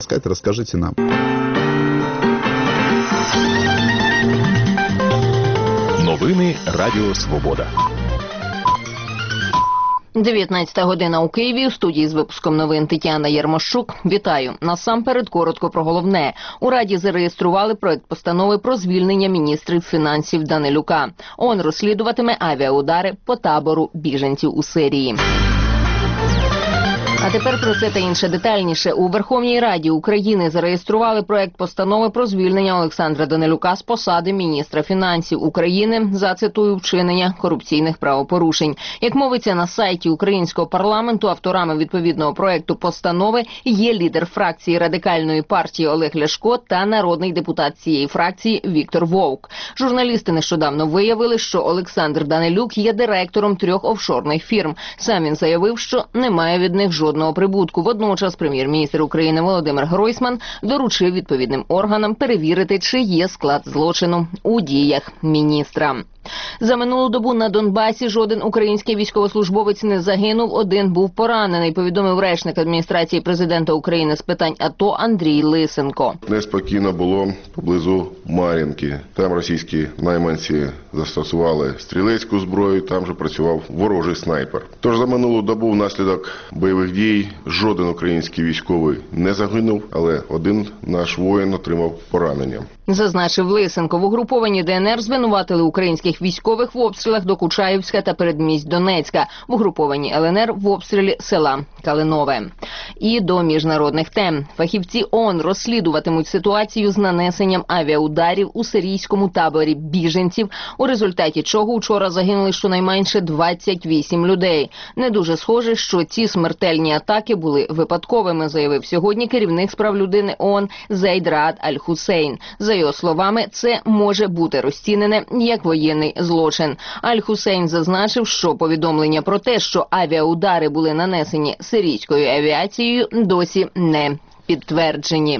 Расскажите нам. Новини Радіо Свобода. 19 година у Києві. У студії з випуском новин Тетяна Єрмощук. Вітаю. Насамперед коротко про головне. У Раді зареєстрували проект постанови про звільнення міністрів фінансів Данилюка. ООН розслідуватиме авіаудари по табору біженців у Сирії. А тепер про це та інше детальніше. У Верховній Раді України зареєстрували проект постанови про звільнення Олександра Данилюка з посади міністра фінансів України за, цитую, вчинення корупційних правопорушень. Як мовиться на сайті українського парламенту, авторами відповідного проекту постанови є лідер фракції Радикальної партії Олег Ляшко та народний депутат цієї фракції Віктор Вовк. Журналісти нещодавно виявили, що Олександр Данилюк є директором 3 офшорних фірм. Сам він заявив, що немає від них жодного прибутку. Водночас прем'єр-міністр України Володимир Гройсман доручив відповідним органам перевірити, чи є склад злочину у діях міністра. За минулу добу на Донбасі жоден український військовослужбовець не загинув, один був поранений, повідомив речник адміністрації президента України з питань АТО Андрій Лисенко. Неспокійно було поблизу Мар'їнки. Там російські найманці застосували стрілецьку зброю, там же працював ворожий снайпер. Тож за минулу добу внаслідок бойових дій жоден український військовий не загинув, але один наш воїн отримав поранення. Зазначив Лисенко. В угрупованні ДНР звинуватили українських військових в обстрілах до Кучаївська та передмість Донецька. В угрупованні ЛНР в обстрілі села Калинове. І до міжнародних тем. Фахівці ООН розслідуватимуть ситуацію з нанесенням авіаударів у сирійському таборі біженців, у результаті чого вчора загинули щонайменше 28 людей. Не дуже схоже, що ці смертельні атаки були випадковими, заявив сьогодні керівник з прав людини ООН Зейд Раад Аль-Хусейн. За його словами, це може бути розцінене як воєнний злочин. Аль-Хусейн зазначив, що повідомлення про те, що авіаудари були нанесені сирійською авіацією, досі не підтверджені.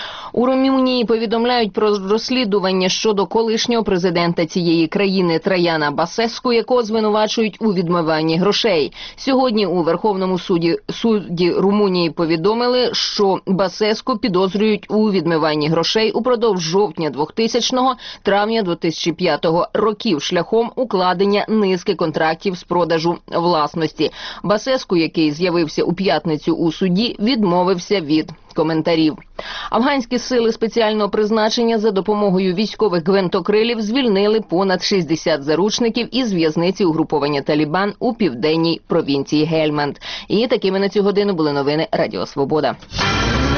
У Румунії повідомляють про розслідування щодо колишнього президента цієї країни Траяна Басеску, якого звинувачують у відмиванні грошей. Сьогодні у Верховному суді Румунії повідомили, що Басеску підозрюють у відмиванні грошей упродовж жовтня 2000-го, травня 2005-го років шляхом укладення низки контрактів з продажу власності. Басеску, який з'явився у п'ятницю у суді, відмовився від коментарів. Афганські сили спеціального призначення за допомогою військових гвинтокрилів звільнили понад 60 заручників із в'язниці угруповання Талібан у південній провінції Гельманд. І такими на цю годину були новини Радіо Свобода.